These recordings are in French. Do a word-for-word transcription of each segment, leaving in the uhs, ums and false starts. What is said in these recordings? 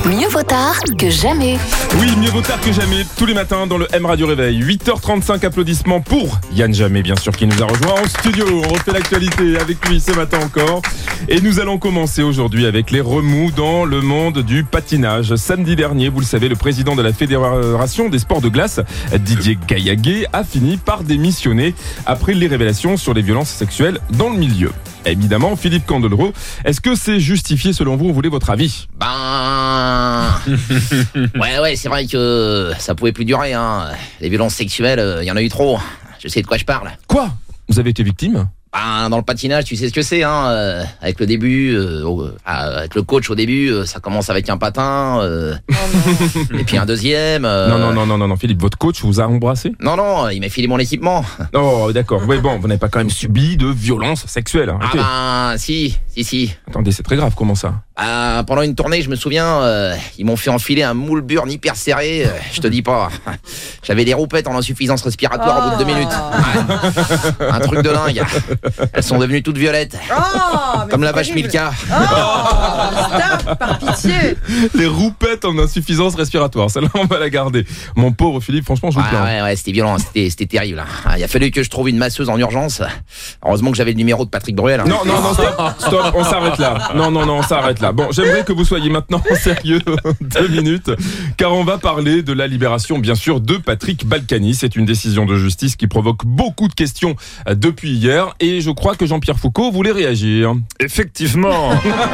Mieux vaut tard que jamais. Oui, mieux vaut tard que jamais, tous les matins dans le M Radio Réveil. huit heures trente-cinq, applaudissements pour Yann Jamé, bien sûr, qui nous a rejoint en studio. On refait l'actualité avec lui ce matin encore. Et nous allons commencer aujourd'hui avec les remous dans le monde du patinage. Samedi dernier, vous le savez, le président de la Fédération des sports de glace, Didier Gaillaguet, a fini par démissionner après les révélations sur les violences sexuelles dans le milieu. Évidemment, Philippe Candeloro, est-ce que c'est justifié selon vous? On voulait votre avis. Ben... ouais, ouais, c'est vrai que ça pouvait plus durer, hein. Les violences sexuelles, il y en a eu trop. Je sais de quoi je parle. Quoi? Vous avez été victime? Ben, dans le patinage, tu sais ce que c'est, hein. Euh, avec le début, euh, euh, avec le coach au début, euh, ça commence avec un patin, euh, oh et puis un deuxième. Euh... Non, non, non, non, non, non, Philippe, votre coach vous a embrassé? Non, non, il m'a filé mon équipement. Oh, d'accord. Oui, bon, vous n'avez pas quand même subi de violences sexuelles. Hein. Ah ben, si, si, si. Attendez, c'est très grave. Comment ça? Euh, pendant une tournée, je me souviens, euh, ils m'ont fait enfiler un moule burn hyper serré. Euh, je te dis pas. J'avais des roupettes en insuffisance respiratoire oh. au bout de deux minutes. Ouais. Un truc de dingue. Elles sont devenues toutes violettes. Oh, comme la vache Milka. Oh, stop, par pitié. Les roupettes en insuffisance respiratoire. Celle-là, on va la garder. Mon pauvre Philippe, franchement, je vous ouais, plains. Ouais, ouais, c'était violent. C'était, c'était terrible. Il a fallu que je trouve une masseuse en urgence. Heureusement que j'avais le numéro de Patrick Bruel. Hein. Non, non, non, stop, stop, on s'arrête là. Non, non, non, on s'arrête là. Bon, j'aimerais que vous soyez maintenant sérieux deux minutes, car on va parler de la libération, bien sûr, de Patrick Balkany. C'est une décision de justice qui provoque beaucoup de questions depuis hier, et je crois que Jean-Pierre Foucault voulait réagir. Effectivement.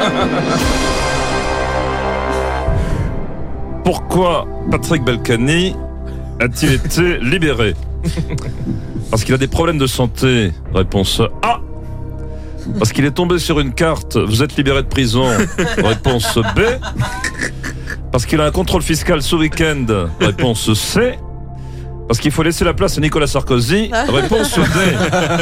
Pourquoi Patrick Balkany a-t-il été libéré? Parce qu'il a des problèmes de santé. Réponse A. Parce qu'il est tombé sur une carte, vous êtes libéré de prison. Réponse B. Parce qu'il a un contrôle fiscal ce week-end. Réponse C. Parce qu'il faut laisser la place à Nicolas Sarkozy. Réponse D.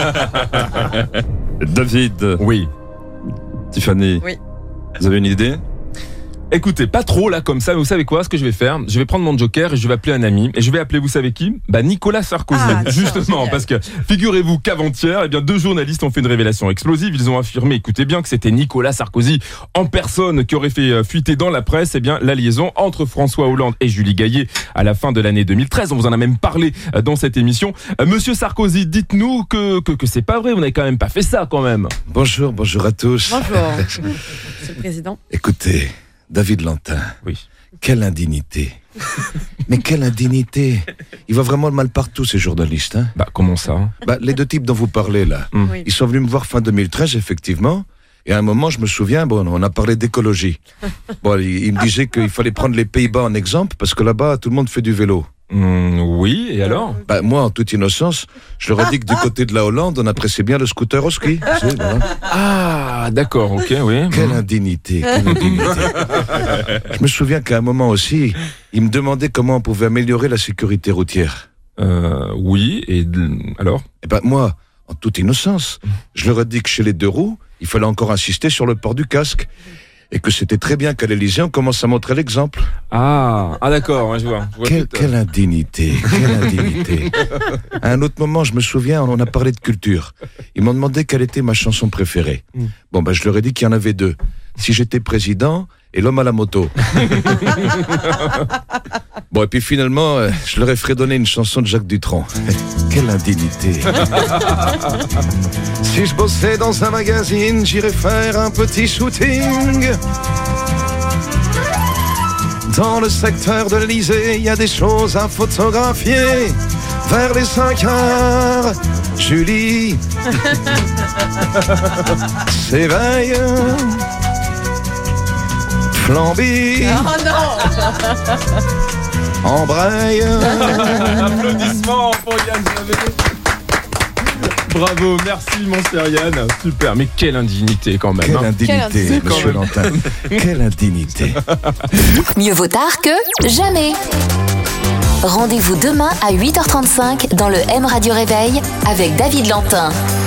David. Oui. Tiffany. Oui. Vous avez une idée? Écoutez, pas trop là comme ça, mais vous savez quoi? Ce que je vais faire, je vais prendre mon joker et je vais appeler un ami. Et je vais appeler, vous savez qui? Bah Nicolas Sarkozy. Ah, justement, parce que figurez-vous qu'avant-hier, eh bien deux journalistes ont fait une révélation explosive. Ils ont affirmé, écoutez bien, que c'était Nicolas Sarkozy en personne qui aurait fait fuiter dans la presse, eh bien la liaison entre François Hollande et Julie Gaillet à la fin de l'année deux mille treize. On vous en a même parlé dans cette émission. Monsieur Sarkozy, dites-nous que que, que c'est pas vrai. Vous n'avez quand même pas fait ça, quand même. Bonjour, bonjour à tous. Bonjour, Monsieur le Président. Écoutez. David Lantin, oui. Quelle indignité. Mais quelle indignité. Il voit vraiment le mal partout, ces journalistes. Hein. Bah, comment ça? Bah, les deux types dont vous parlez, là, mm. oui. Ils sont venus me voir fin deux mille treize, effectivement. Et à un moment, je me souviens, bon, on a parlé d'écologie. Bon, ils, ils me disaient qu'il fallait prendre les Pays-Bas en exemple, parce que là-bas, tout le monde fait du vélo. Mmh, oui, et alors? Bah, moi, en toute innocence, je leur ai dit que du côté de la Hollande, on appréciait bien le scooter au ski. Tu sais, voilà. Ah, d'accord, ok, oui. Quelle indignité, quelle indignité. Je me souviens qu'à un moment aussi, ils me demandaient comment on pouvait améliorer la sécurité routière. Euh, oui, et alors? Eh ben, moi, en toute innocence, je leur ai dit que chez les deux roues, il fallait encore insister sur le port du casque. Et que c'était très bien qu'à l'Élysée, on commence à montrer l'exemple. Ah, ah d'accord, ouais, je vois. Je vois quelle, tout, euh... quelle indignité, quelle indignité. À un autre moment, je me souviens, on a parlé de culture. Ils m'ont demandé quelle était ma chanson préférée. Mm. Bon, ben, je leur ai dit qu'il y en avait deux. Si j'étais président et L'homme à la moto. Bon, et puis finalement, euh, je leur ai fredonné une chanson de Jacques Dutronc. Quelle indignité. Si je bossais dans un magazine, j'irais faire un petit shooting. Dans le secteur de l'Élysée, il y a des choses à photographier. Vers les cinq heures, Julie s'éveille. Flambille. Oh non. Embraye. Applaudissements pour Yann Jamé. Bravo, merci mon cher Yann. Super, mais quelle indignité quand même. Quelle hein. indignité, Quelle monsieur Lantin. Quelle indignité. Mieux vaut tard que jamais. Rendez-vous demain à huit heures trente-cinq dans le M Radio Réveil avec David Lantin.